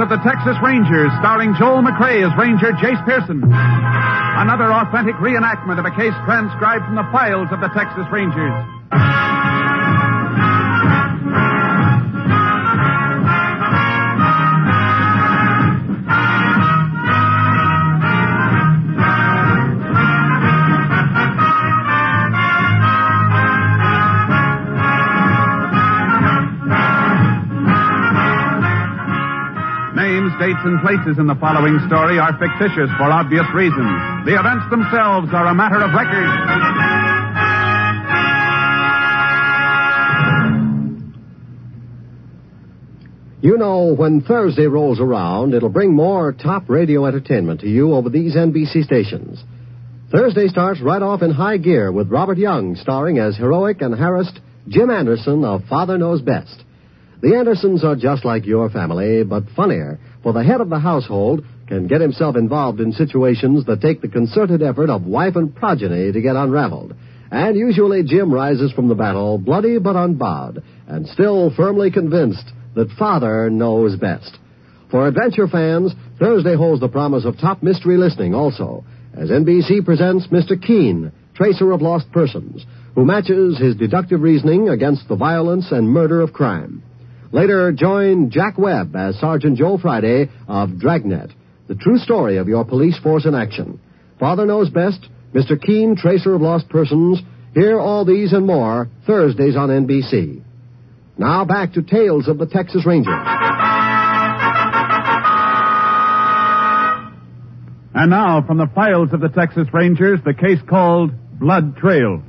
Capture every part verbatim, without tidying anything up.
of the Texas Rangers, starring Joel McRae as Ranger Jace Pearson. Another authentic reenactment of a case transcribed from the files of the Texas Rangers. Names, dates, and places in the following story are fictitious for obvious reasons. The events themselves are a matter of record. You know, when Thursday rolls around, it'll bring more top radio entertainment to you over these N B C stations. Thursday starts right off in high gear with Robert Young starring as heroic and harassed Jim Anderson of Father Knows Best. The Andersons are just like your family, but funnier, for the head of the household can get himself involved in situations that take the concerted effort of wife and progeny to get unraveled. And usually Jim rises from the battle bloody but unbowed, and still firmly convinced that Father knows best. For adventure fans, Thursday holds the promise of top mystery listening also, as N B C presents Mister Keene, Tracer of Lost Persons, who matches his deductive reasoning against the violence and murder of crime. Later, join Jack Webb as Sergeant Joe Friday of Dragnet, the true story of your police force in action. Father Knows Best, Mister Keene, Tracer of Lost Persons. Hear all these and more Thursdays on N B C. Now back to Tales of the Texas Rangers. And now, from the files of the Texas Rangers, the case called Blood Trail.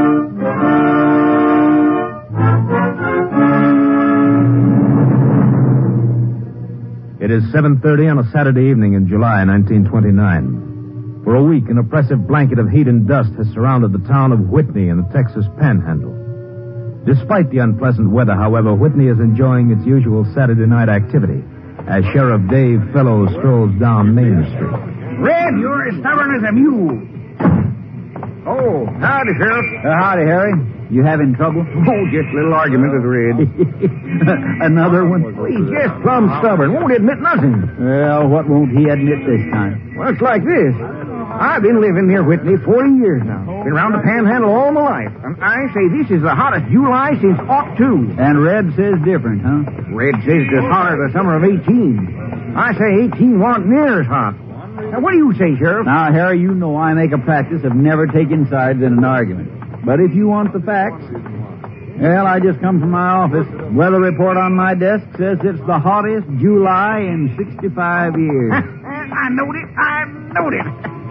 It is seven thirty on a Saturday evening in July nineteen twenty-nine. For a week, an oppressive blanket of heat and dust has surrounded the town of Whitney in the Texas Panhandle. Despite the unpleasant weather, however, Whitney is enjoying its usual Saturday night activity as Sheriff Dave Fellows strolls down Main Street. Red, you're as stubborn as a mule. Oh, howdy, Sheriff. Uh, howdy, Harry. You having trouble? Oh, just a little argument with Red. Another one? Well, he's just plumb stubborn. Won't admit nothing. Well, what won't he admit this time? Well, it's like this. I've been living near Whitney forty years now. Been around the Panhandle all my life. And I say this is the hottest July since ought two. And Red says different, huh? Red says it's hotter the summer of eighteen. I say eighteen wasn't near as hot. Now, what do you say, Sheriff? Now, Harry, you know I make a practice of never taking sides in an argument. But if you want the facts, well, I just come from my office. Weather report on my desk says it's the hottest July in sixty-five years. I knowed it. I knowed it.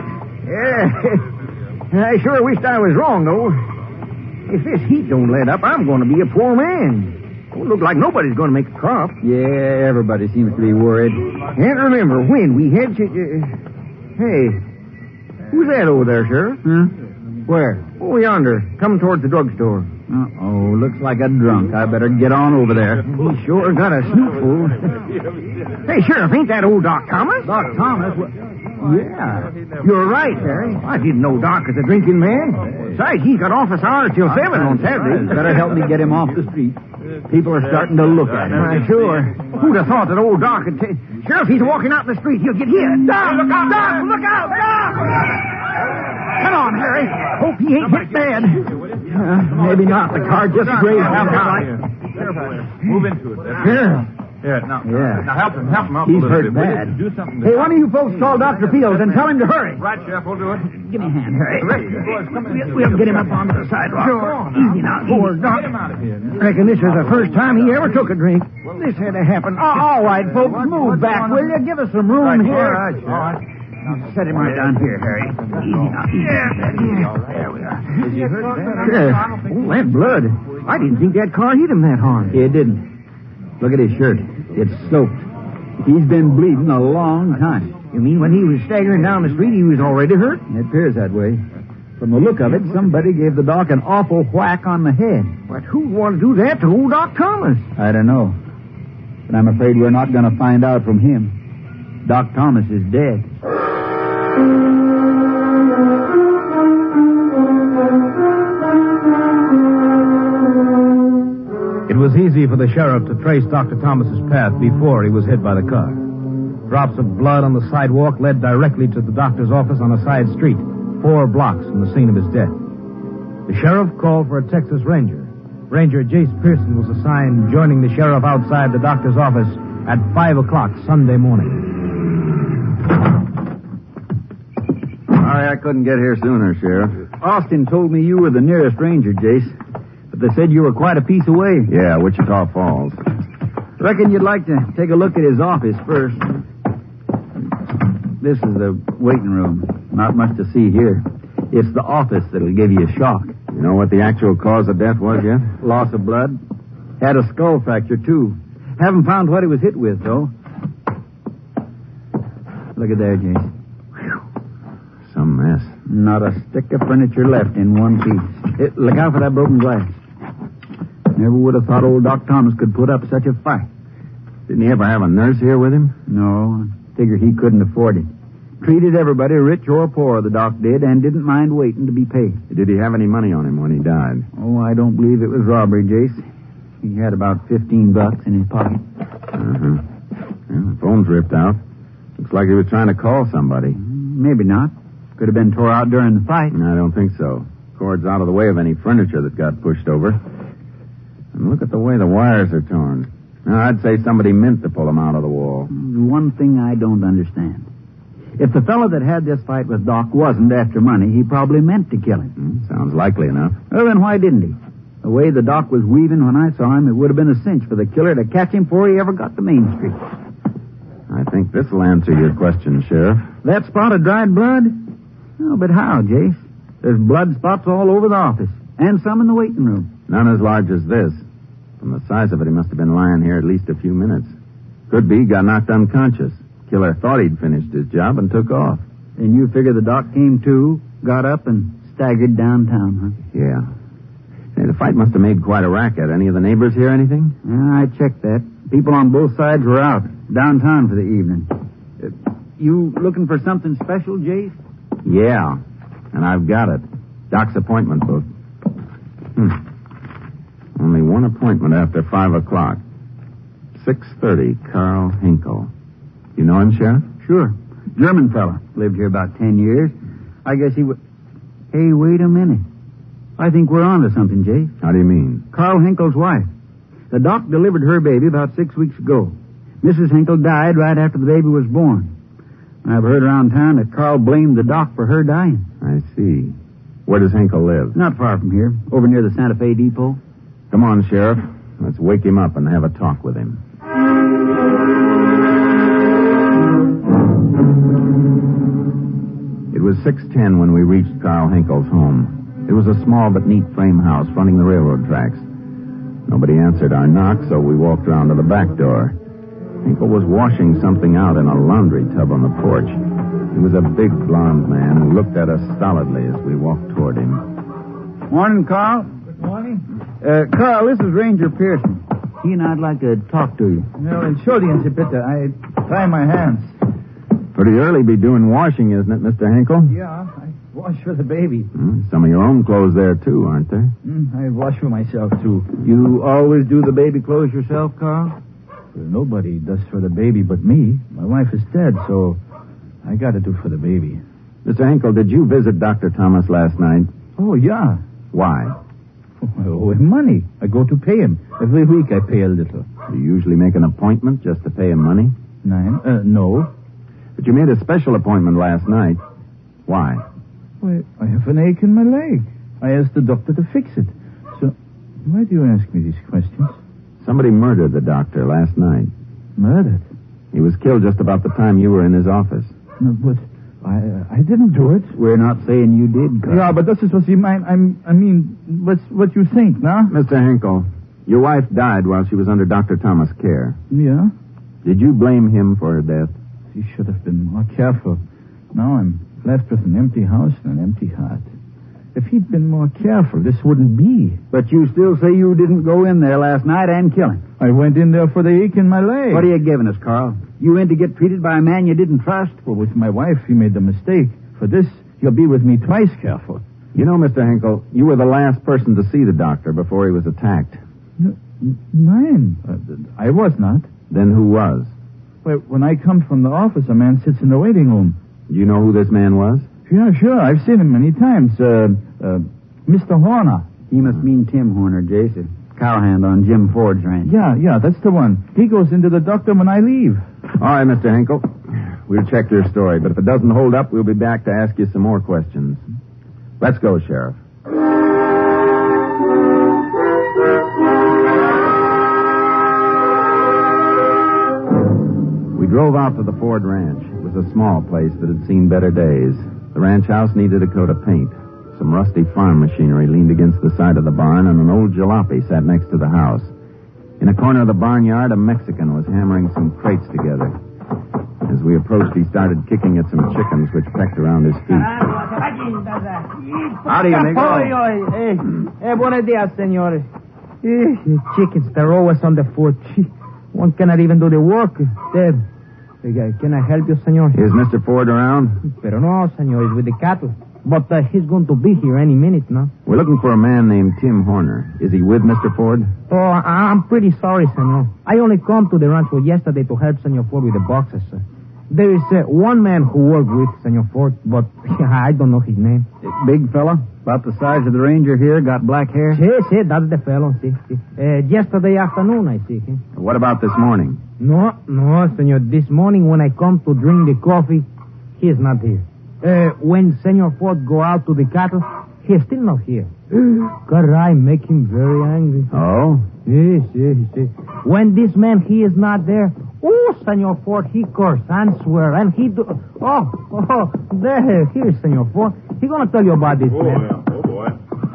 Yeah. I sure wished I was wrong, though. If this heat don't let up, I'm going to be a poor man. Don't look like nobody's going to make a crop. Yeah, everybody seems to be worried. Can't remember when we had to... Uh, hey, who's that over there, Sheriff? Huh? Where? Oh, yonder, coming towards the drugstore. Uh-oh, looks like a drunk. I better get on over there. He sure got a snootful. Hey, Sheriff, ain't that old Doc Thomas? Doc Thomas? What? Yeah. You're right, Harry. I didn't know Doc was a drinking man. Besides, he's got office hours till seven on Saturday. Better help me get him off the street. People are starting to look at him. Uh, sure. Who'd have thought that old Doc would take... Sheriff, he's walking out in the street. He'll get hit. Doc! Look out! Doc! Look out! Doc! Come on, Harry. Hope he ain't hit bad. Uh, maybe not. The car just grazed him. Move into it. Yeah. Here, now, Yeah. now help him, help him out He's a little hurt bit. Will bad. you? Do something to Hey, one of you folks call Doctor Fields and tell him to hurry. Right, Sheriff, we'll do it. Give me a hand, Harry. Boys, come in. We'll, we'll get him up onto the sidewalk. Sure. Easy now. Poor Easy. Doc. Get him out of here. Reckon this is the first time he ever took a drink. This had to happen. Oh, all right, folks. Move back, will you? Give us some room Right, here. all right, all right. Set him right down here, Harry. Easy now. Easy. Yeah. There we are. Is he hurt bad? Yeah. Oh, that blood. I didn't think that car hit him that hard. It didn't. Look at his shirt. It's soaked. He's been bleeding a long time. You mean when he was staggering down the street, he was already hurt? It appears that way. From the look of it, somebody gave the doc an awful whack on the head. But who'd want to do that to old Doc Thomas? I don't know. But I'm afraid we're not going to find out from him. Doc Thomas is dead. It was easy for the sheriff to trace Doctor Thomas's path before he was hit by the car. Drops of blood on the sidewalk led directly to the doctor's office on a side street, four blocks from the scene of his death. The sheriff called for a Texas Ranger. Ranger Jace Pearson was assigned joining the sheriff outside the doctor's office at five o'clock Sunday morning. Sorry I couldn't get here sooner, Sheriff. Austin told me you were the nearest ranger, Jace. But they said you were quite a piece away. Yeah, Wichita Falls. Reckon you'd like to take a look at his office first. This is the waiting room. Not much to see here. It's the office that'll give you a shock. You know what the actual cause of death was yet? Loss of blood. Had a skull fracture, too. Haven't found what he was hit with, though. Look at there, Jace. Some mess. Not a stick of furniture left in one piece. It, look out for that broken glass. Never would have thought old Doc Thomas could put up such a fight. Didn't he ever have a nurse here with him? No, figure he couldn't afford it. Treated everybody, rich or poor, the doc did, and didn't mind waiting to be paid. Did he have any money on him when he died? Oh, I don't believe it was robbery, Jace. He had about fifteen bucks in his pocket. Uh-huh. Yeah, the phone's ripped out. Looks like he was trying to call somebody. Maybe not. Could have been tore out during the fight. I don't think so. Cord's out of the way of any furniture that got pushed over. And look at the way the wires are torn. Now, I'd say somebody meant to pull them out of the wall. One thing I don't understand. If the fellow that had this fight with Doc wasn't after money, he probably meant to kill him. Hmm, sounds likely enough. Well, then why didn't he? The way the Doc was weaving when I saw him, it would have been a cinch for the killer to catch him before he ever got to Main Street. I think this will answer your question, Sheriff. That spot of dried blood? Oh, but how, Jace? There's blood spots all over the office, and some in the waiting room. None as large as this. From the size of it, he must have been lying here at least a few minutes. Could be he got knocked unconscious. Killer thought he'd finished his job and took off. And you figure the doc came to, got up, and staggered downtown, huh? Yeah. Hey, the fight must have made quite a racket. Any of the neighbors hear anything? Yeah, I checked that. People on both sides were out, downtown for the evening. Uh, you looking for something special, Jace? Yeah, and I've got it. Doc's appointment book. Hmm. Only one appointment after five o'clock. six thirty, Carl Hinkle. You know him, Sheriff? Sure. German fella. Lived here about ten years. I guess he would... Hey, wait a minute. I think we're on to something, Jay. How do you mean? Carl Hinkle's wife. The doc delivered her baby about six weeks ago. Missus Hinkle died right after the baby was born. I've heard around town that Carl blamed the doc for her dying. I see. Where does Hinkle live? Not far from here, over near the Santa Fe depot. Come on, Sheriff. Let's wake him up and have a talk with him. It was six ten when we reached Carl Hinkle's home. It was a small but neat frame house fronting the railroad tracks. Nobody answered our knock, so we walked around to the back door. Hinkle was washing something out in a laundry tub on the porch. He was a big blond man who looked at us stolidly as we walked toward him. Morning, Carl. Good morning. Uh, Carl, this is Ranger Pearson. He and I'd like to talk to you. No, entschuldigen Sie bitte. I tie my hands. Pretty early be doing washing, isn't it, Mister Hinkle? Yeah, I wash for the baby. Hmm, some of your own clothes there, too, aren't there? Mm, I wash for myself, too. You always do the baby clothes yourself, Carl? Well, nobody does for the baby but me. My wife is dead, so I got to do for the baby. Mister Hinkle, did you visit Doctor Thomas last night? Oh, yeah. Why? I owe him money. I go to pay him. Every week I pay a little. Do you usually make an appointment just to pay him money? Nine? Uh, no. But you made a special appointment last night. Why? Why, I have an ache in my leg. I asked the doctor to fix it. So, why do you ask me these questions? Somebody murdered the doctor last night. Murdered? He was killed just about the time you were in his office. No, but I uh, I didn't do it. We're not saying you did, Carl. Yeah, but this is what you mean. I'm, I mean, what's what you think, no? Mister Hinkle, your wife died while she was under Doctor Thomas' care. Yeah? Did you blame him for her death? He should have been more careful. Now I'm left with an empty house and an empty heart. If he'd been more careful, this wouldn't be. But you still say you didn't go in there last night and kill him. I went in there for the ache in my leg. What are you giving us, Carl? You in to get treated by a man you didn't trust? Well, with my wife, he made the mistake. For this, he'll be with me twice careful. You know, Mister Hinkle, you were the last person to see the doctor before he was attacked. No, nine. Uh, I was not. Then who was? Well, when I come from the office, a man sits in the waiting room. Do you know who this man was? Yeah, sure. I've seen him many times. Uh, uh, Mister Horner. He must mean Tim Horner, Jason. Cowhand on Jim Ford's ranch. Yeah, yeah, that's the one. He goes into the doctor when I leave. All right, Mister Hinkle. We'll check your story, but if it doesn't hold up, we'll be back to ask you some more questions. Let's go, Sheriff. We drove out to the Ford Ranch. It was a small place that had seen better days. The ranch house needed a coat of paint. Some rusty farm machinery leaned against the side of the barn, and an old jalopy sat next to the house. In a corner of the barnyard, a Mexican was hammering some crates together. As we approached, he started kicking at some chickens which pecked around his feet. How do you make it? Hey, hey, buenos dias, senores. Eh, chickens, they're always on the foot. One cannot even do the work. Dead. Can I help you, senor? Is Mister Ford around? Pero no, senor. He's with the cattle. But uh, he's going to be here any minute now. We're looking for a man named Tim Horner. Is he with Mister Ford? Oh, I- I'm pretty sorry, senor. I only come to the rancho yesterday to help Senor Ford with the boxes, sir. There is uh, one man who worked with Senor Ford, but I don't know his name. Big fella, about the size of the ranger here, got black hair. Yes, yes, that's the fellow, see. see. Uh, yesterday afternoon, I see him. What about this morning? No, no, senor. This morning when I come to drink the coffee, he is not here. Uh, when Senor Ford go out to the cattle, he is still not here. Caray, make him very angry. Oh? Yes, yes, yes. When this man, he is not there, oh, Senor Ford, he curse and swear, and he do... Oh, oh, there, here's Senor Ford. He gonna tell you about this, Oh, man. yeah. Oh, boy.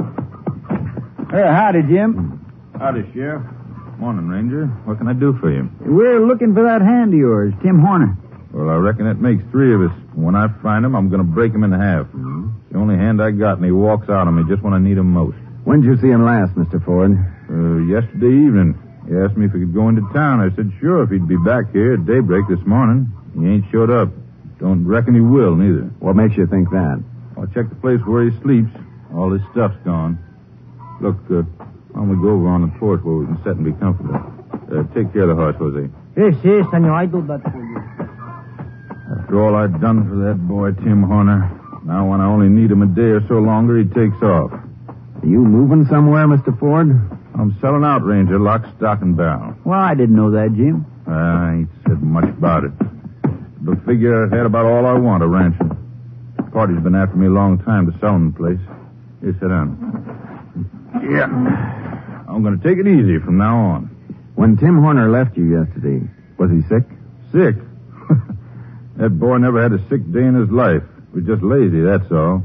Hey, howdy, Jim. Howdy, Sheriff. Morning, Ranger. What can I do for you? We're looking for that hand of yours, Tim Horner. Well, I reckon it makes three of us. When I find him, I'm going to break him in half. Mm-hmm. It's the only hand I got, and he walks out on me just when I need him most. When did you see him last, Mister Ford? Uh, yesterday evening. He asked me if he could go into town. I said, sure, if he'd be back here at daybreak this morning. He ain't showed up. Don't reckon he will, neither. What makes you think that? I'll check the place where he sleeps. All his stuff's gone. Look, uh, why don't we go over on the porch where we can sit and be comfortable? Uh, take care of the horse, Jose. Yes, yes, senor, I do that for you. After all I've done for that boy, Tim Horner, now when I only need him a day or so longer, he takes off. Are you moving somewhere, Mister Ford? I'm selling out, Ranger, lock, stock, and barrel. Well, I didn't know that, Jim. I ain't said much about it. But figure I had about all I want of ranching. The party's been after me a long time to sell him the place. Here, sit down. Yeah. I'm going to take it easy from now on. When Tim Horner left you yesterday, was he sick? Sick? That boy never had a sick day in his life. He was just lazy, that's all.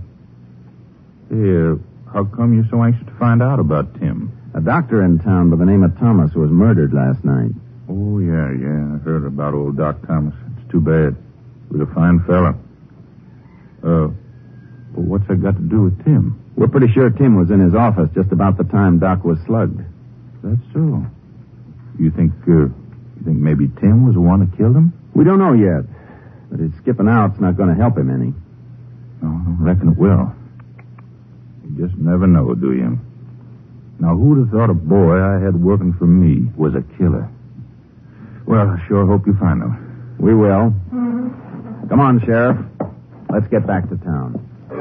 Here, how come you're so anxious to find out about Tim? A doctor in town by the name of Thomas was murdered last night. Oh, yeah, yeah. I heard about old Doc Thomas. It's too bad. He was a fine fella. Uh, well, what's that got to do with Tim? We're pretty sure Tim was in his office just about the time Doc was slugged. That's so. You think, uh, you think maybe Tim was the one that killed him? We don't know yet. But his skipping out's not going to help him any. Oh, I reckon it will. You just never know, do you? Now, who'd have thought a boy I had working for me was a killer? Well, I sure hope you find him. We will. Come on, Sheriff. Let's get back to town.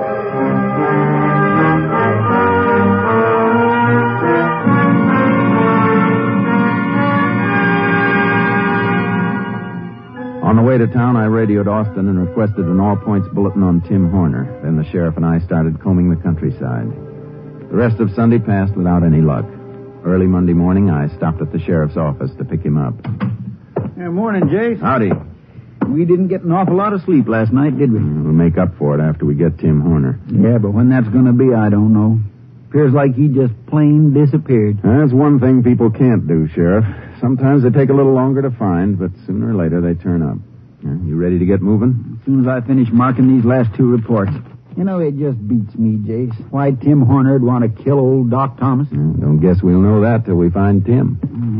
On the way to town, I radioed Austin and requested an all-points bulletin on Tim Horner. Then the sheriff and I started combing the countryside. The rest of Sunday passed without any luck. Early Monday morning, I stopped at the sheriff's office to pick him up. Yeah, morning, Jace. Howdy. We didn't get an awful lot of sleep last night, did we? We'll make up for it after we get Tim Horner. Yeah, but when that's going to be, I don't know. Appears like he just plain disappeared. That's one thing people can't do, Sheriff. Sometimes they take a little longer to find, but sooner or later they turn up. You ready to get moving? As soon as I finish marking these last two reports. You know, it just beats me, Jace. Why Tim Horner'd want to kill old Doc Thomas. Mm, don't guess we'll know that till we find Tim.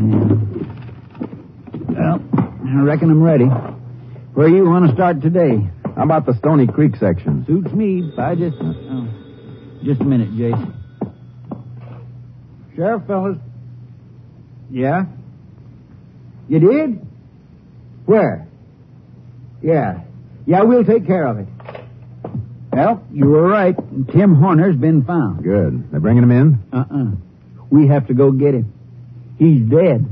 Yeah. Well, I reckon I'm ready. Where you want to start today? How about the Stony Creek section? Suits me. I just... Oh, just a minute, Jace. Sheriff, fellas. Yeah? You did? Where? Yeah. Yeah, we'll take care of it. Well, you were right. Tim Horner's been found. Good. They're bringing him in? Uh-uh. We have to go get him. He's dead.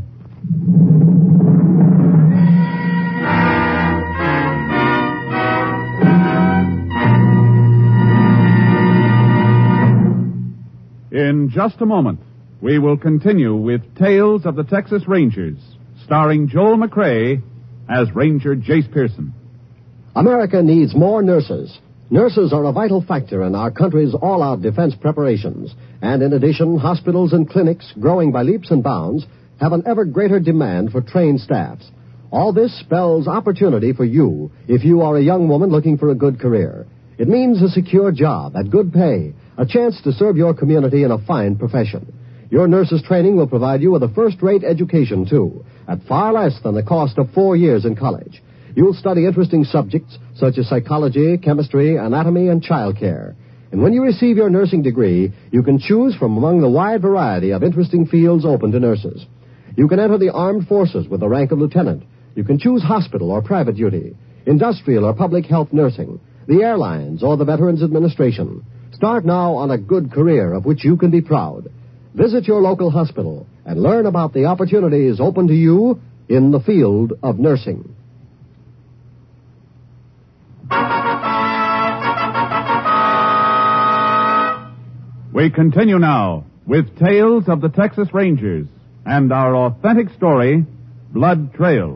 In just a moment, we will continue with Tales of the Texas Rangers, starring Joel McCrea as Ranger Jace Pearson. America needs more nurses. Nurses are a vital factor in our country's all-out defense preparations. And in addition, hospitals and clinics, growing by leaps and bounds, have an ever greater demand for trained staffs. All this spells opportunity for you if you are a young woman looking for a good career. It means a secure job at good pay, a chance to serve your community in a fine profession. Your nurse's training will provide you with a first-rate education, too, at far less than the cost of four years in college. You'll study interesting subjects such as psychology, chemistry, anatomy, and child care. And when you receive your nursing degree, you can choose from among the wide variety of interesting fields open to nurses. You can enter the armed forces with the rank of lieutenant. You can choose hospital or private duty, industrial or public health nursing, the airlines or the Veterans Administration. Start now on a good career of which you can be proud. Visit your local hospital and learn about the opportunities open to you in the field of nursing. We continue now with Tales of the Texas Rangers and our authentic story, Blood Trail.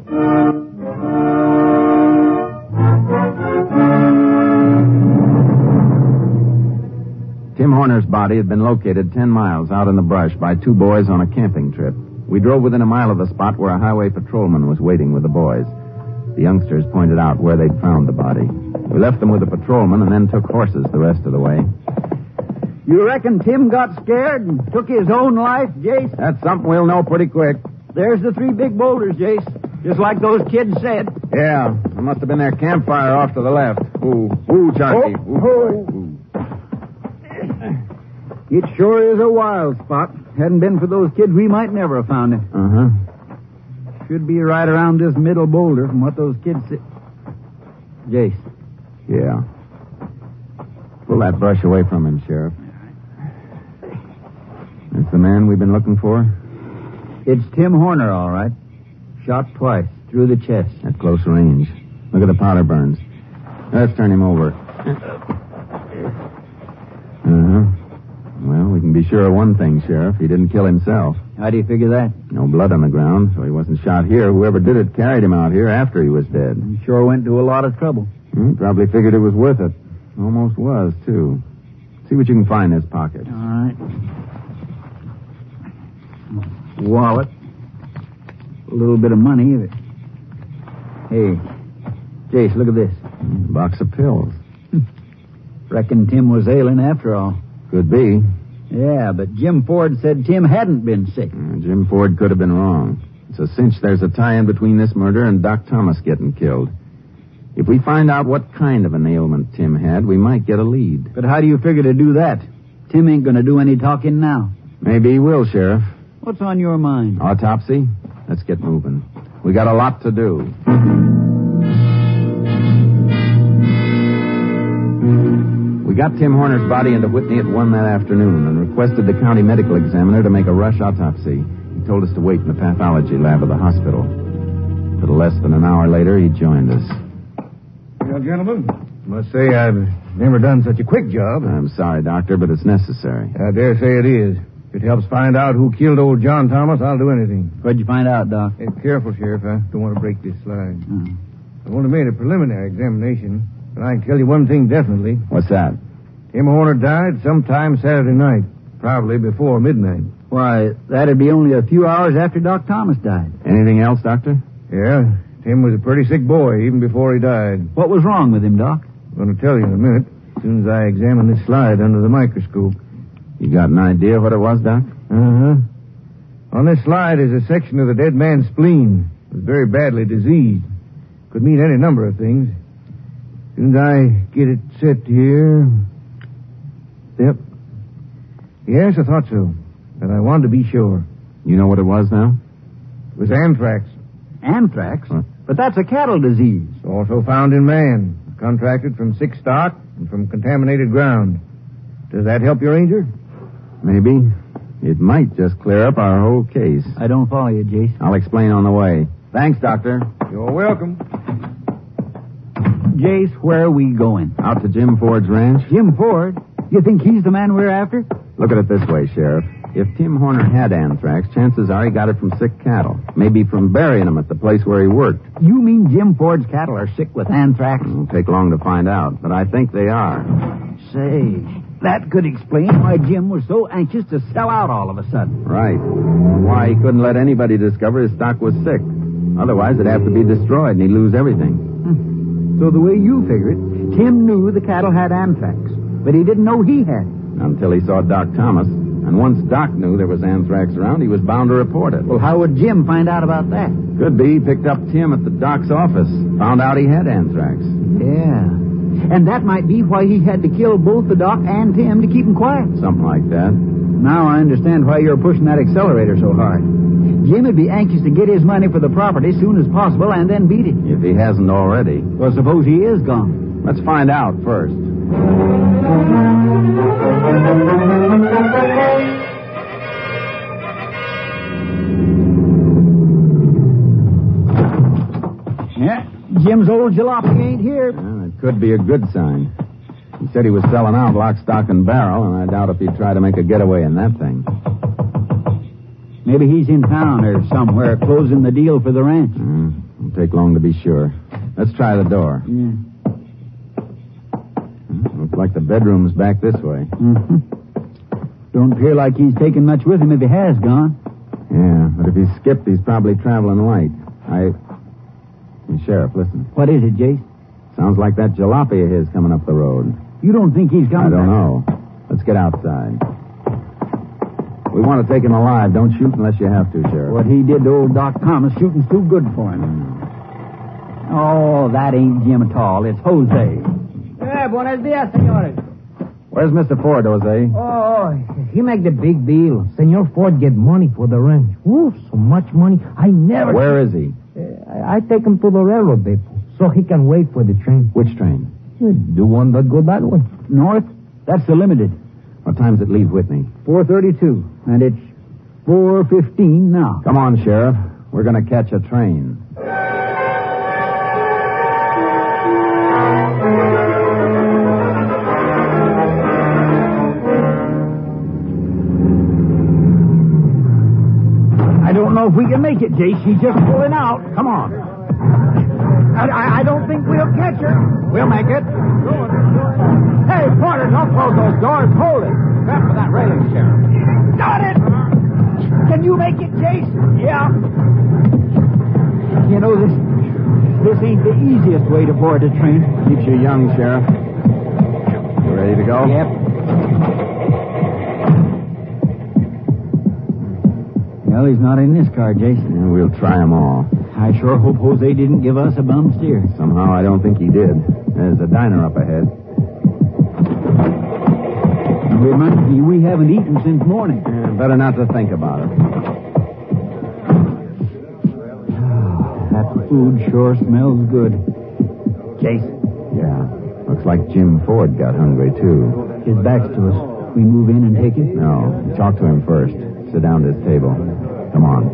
Tim Horner's body had been located ten miles out in the brush by two boys on a camping trip. We drove within a mile of the spot where a highway patrolman was waiting with the boys. The youngsters pointed out where they'd found the body. We left them with the patrolman and then took horses the rest of the way. You reckon Tim got scared and took his own life, Jace? That's something we'll know pretty quick. There's the three big boulders, Jace. Just like those kids said. Yeah, it must have been their campfire off to the left. Ooh, ooh, Chunky. Oh, ooh, oh. ooh. It sure is a wild spot. Hadn't been for those kids, we might never have found it. Uh-huh. Should be right around this middle boulder from what those kids said. Jace. Yeah. Pull that brush away from him, Sheriff. That's the man we've been looking for? It's Tim Horner, all right. Shot twice, through the chest. At close range. Look at the powder burns. Let's turn him over. Uh-huh. Well, we can be sure of one thing, Sheriff. He didn't kill himself. How do you figure that? No blood on the ground, so he wasn't shot here. Whoever did it carried him out here after he was dead. He sure went to a lot of trouble. Hmm, probably figured it was worth it. Almost was, too. See what you can find in his pocket. All right. Wallet. A little bit of money. Hey, Jace, look at this. Hmm, box of pills. Reckon Tim was ailing after all. Could be. Yeah, but Jim Ford said Tim hadn't been sick. Uh, Jim Ford could have been wrong. It's a cinch there's a tie-in between this murder and Doc Thomas getting killed. If we find out what kind of an ailment Tim had, we might get a lead. But how do you figure to do that? Tim ain't going to do any talking now. Maybe he will, Sheriff. What's on your mind? Autopsy? Let's get moving. We got a lot to do. We got Tim Horner's body into Whitney at one that afternoon and requested the county medical examiner to make a rush autopsy. He told us to wait in the pathology lab of the hospital. A little less than an hour later, he joined us. Well, gentlemen, must say I've never done such a quick job. I'm sorry, Doctor, but it's necessary. I dare say it is. If it helps find out who killed old John Thomas, I'll do anything. What'd you find out, Doc? Hey, careful, Sheriff. I don't want to break this slide. Oh. I've only made a preliminary examination, but I can tell you one thing definitely. What's that? Tim Horner died sometime Saturday night, probably before midnight. Why, that'd be only a few hours after Doc Thomas died. Anything else, Doctor? Yeah, Tim was a pretty sick boy even before he died. What was wrong with him, Doc? I'm going to tell you in a minute, as soon as I examine this slide under the microscope. You got an idea what it was, Doc? Uh-huh. On this slide is a section of the dead man's spleen. It was very badly diseased. Could mean any number of things. As soon as I get it set here... Yep. Yes, I thought so. But I wanted to be sure. You know what it was now? It was anthrax. Anthrax? What? But that's a cattle disease. Also found in man, contracted from sick stock and from contaminated ground. Does that help you, Ranger? Maybe. It might just clear up our whole case. I don't follow you, Jace. I'll explain on the way. Thanks, Doctor. You're welcome. Jace, where are we going? Out to Jim Ford's ranch. Jim Ford? You think he's the man we're after? Look at it this way, Sheriff. If Tim Horner had anthrax, chances are he got it from sick cattle. Maybe from burying them at the place where he worked. You mean Jim Ford's cattle are sick with anthrax? It'll take long to find out, but I think they are. Say, that could explain why Jim was so anxious to sell out all of a sudden. Right. And why he couldn't let anybody discover his stock was sick. Otherwise, it'd have to be destroyed and he'd lose everything. Hmm. So the way you figure it, Tim knew the cattle had anthrax, but he didn't know he had it. Until he saw Doc Thomas. And once Doc knew there was anthrax around, he was bound to report it. Well, how would Jim find out about that? Could be he picked up Tim at the Doc's office, found out he had anthrax. Yeah. And that might be why he had to kill both the Doc and Tim to keep him quiet. Something like that. Now I understand why you're pushing that accelerator so hard. Jim would be anxious to get his money for the property as soon as possible and then beat it. If he hasn't already. Well, suppose he is gone. Let's find out first. Yeah, Jim's old jalopy ain't here. Well, it could be a good sign. He said he was selling out lock, stock, and barrel, and I doubt if he'd try to make a getaway in that thing. Maybe he's in town or somewhere closing the deal for the ranch. Uh, it'll take long to be sure. Let's try the door. Yeah. Looks like the bedroom's back this way. Mm-hmm. Don't appear like he's taken much with him if he has gone. Yeah, but if he's skipped, he's probably traveling light. I... Hey, Sheriff, listen. What is it, Jace? Sounds like that jalopy of his coming up the road. You don't think he's coming I don't back? know. Let's get outside. We want to take him alive. Don't shoot unless you have to, Sheriff. What he did to old Doc Thomas, shooting's too good for him. Oh, that ain't Jim at all. It's Jose. Eh, buenos dias, señores. Where's Mister Ford, Jose? Oh, he make the big deal. Senor Ford get money for the ranch. Ooh, so much money. I never... Where is he? Uh, I, I take him to the railroad depot so he can wait for the train. Which train? The one that go that way. North? That's the limited. What time's it leave Whitney? four thirty-two. And it's four fifteen now. Come on, Sheriff. We're going to catch a train. I don't know if we can make it, Jace. She's just pulling out. Come on. I, I, I don't think we'll catch her. We'll make it. Hey, Porter, don't close those doors. Hold it. Grab for that railing, Sheriff. Got it! Can you make it, Jace? Yeah. You know, this this ain't the easiest way to board a train. Keeps you young, Sheriff. You ready to go? Yep. Well, he's not in this car, Jason. Yeah, we'll try them all. I sure hope Jose didn't give us a bum steer. Somehow I don't think he did. There's a diner up ahead. Reminds me, we haven't eaten since morning. Yeah, better not to think about it. That food sure smells good. Jason. Yeah. Looks like Jim Ford got hungry, too. His back's to us. We move in and take him? No. Talk to him first. Sit down at his table. Come on.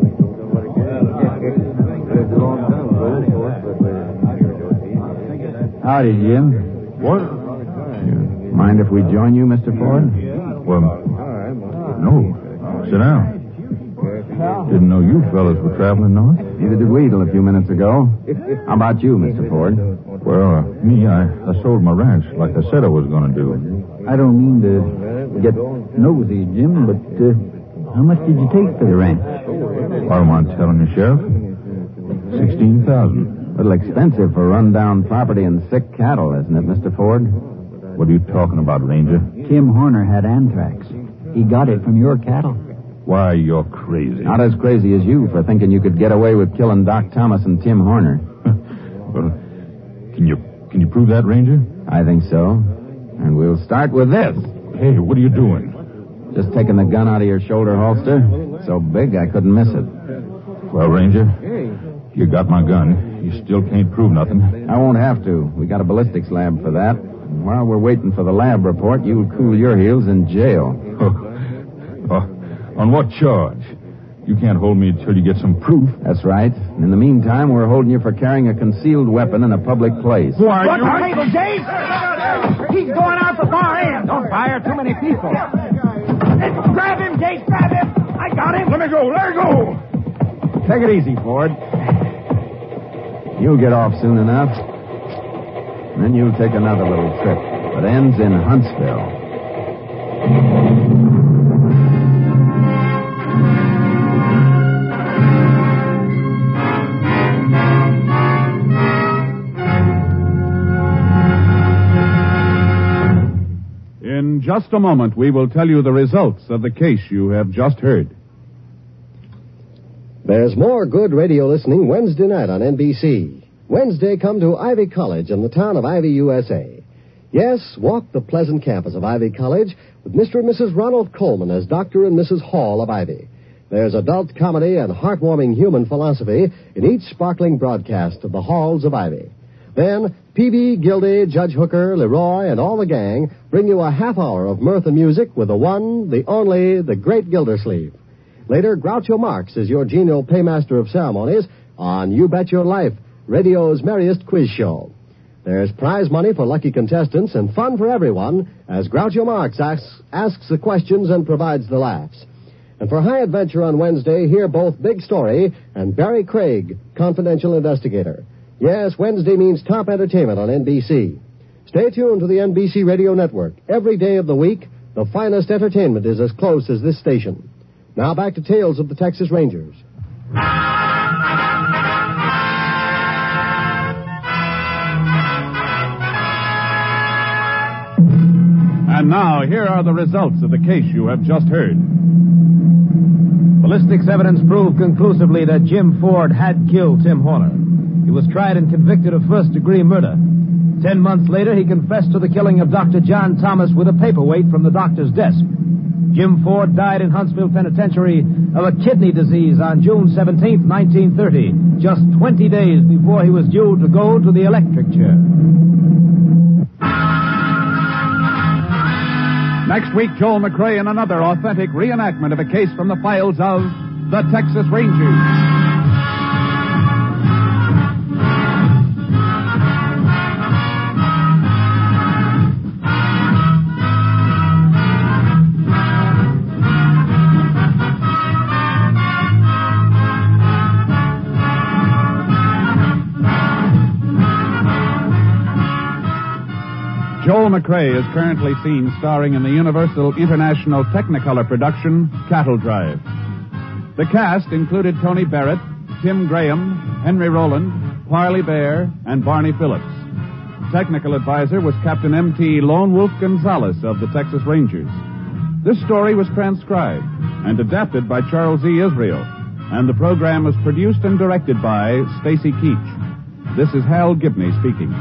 Howdy, Jim. What? Mind if we join you, Mister Ford? Well, no. Sit down. Didn't know you fellas were traveling north. Neither did we till a few minutes ago. How about you, Mister Ford? Well, uh, me, I, I sold my ranch like I said I was going to do. I don't mean to get nosy, Jim, but uh, how much did you take for the ranch? I don't mind telling you, Sheriff. Sixteen thousand. A little expensive for run-down property and sick cattle, isn't it, Mister Ford? What are you talking about, Ranger? Tim Horner had anthrax. He got it from your cattle. Why, you're crazy. Not as crazy as you for thinking you could get away with killing Doc Thomas and Tim Horner. Well, can you can you prove that, Ranger? I think so. And we'll start with this. Hey, what are you doing? Just taking the gun out of your shoulder holster. So big I couldn't miss it. Well, Ranger, you got my gun. You still can't prove nothing. I won't have to. We got a ballistics lab for that. And while we're waiting for the lab report, you'll cool your heels in jail. Oh. Oh. On what charge? You can't hold me until you get some proof. That's right. And in the meantime, we're holding you for carrying a concealed weapon in a public place. Who are What you? the table, Jace? He's going out the far end. Don't fire too many people. Grab him, Jace, grab him. I got him. Let me go, let me go. Take it easy, Ford. You'll get off soon enough. And then you'll take another little trip that ends in Huntsville. In just a moment, we will tell you the results of the case you have just heard. There's more good radio listening Wednesday night on N B C. Wednesday, come to Ivy College in the town of Ivy, U S A. Yes, walk the pleasant campus of Ivy College with Mister and Missus Ronald Coleman as Doctor and Missus Hall of Ivy. There's adult comedy and heartwarming human philosophy in each sparkling broadcast of the halls of Ivy. Then, P B, Gildy, Judge Hooker, Leroy, and all the gang bring you a half hour of mirth and music with the one, the only, the great Gildersleeve. Later, Groucho Marx is your genial paymaster of ceremonies on You Bet Your Life, radio's merriest quiz show. There's prize money for lucky contestants and fun for everyone as Groucho Marx asks, asks the questions and provides the laughs. And for High Adventure on Wednesday, hear both Big Story and Barry Craig, confidential investigator. Yes, Wednesday means top entertainment on N B C. Stay tuned to the N B C Radio Network. Every day of the week, the finest entertainment is as close as this station. Now back to Tales of the Texas Rangers. And now, here are the results of the case you have just heard. Ballistics evidence proved conclusively that Jim Ford had killed Tim Horner. He was tried and convicted of first-degree murder. Ten months later, he confessed to the killing of Doctor John Thomas with a paperweight from the doctor's desk. Jim Ford died in Huntsville Penitentiary of a kidney disease on June seventeenth, nineteen thirty, just twenty days before he was due to go to the electric chair. Next week, Joel McRae in another authentic reenactment of a case from the files of the Texas Rangers. Joel McRae is currently seen starring in the Universal International Technicolor production, Cattle Drive. The cast included Tony Barrett, Tim Graham, Henry Rowland, Parley Bear, and Barney Phillips. Technical advisor was Captain M T Lone Wolf Gonzalez of the Texas Rangers. This story was transcribed and adapted by Charles E. Israel, and the program was produced and directed by Stacy Keach. This is Hal Gibney speaking.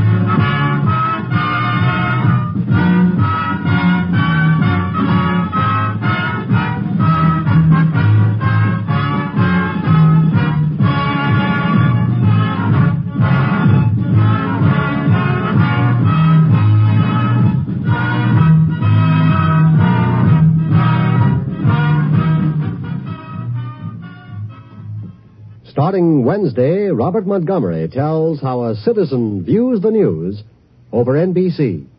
Starting Wednesday, Robert Montgomery tells how a citizen views the news over N B C.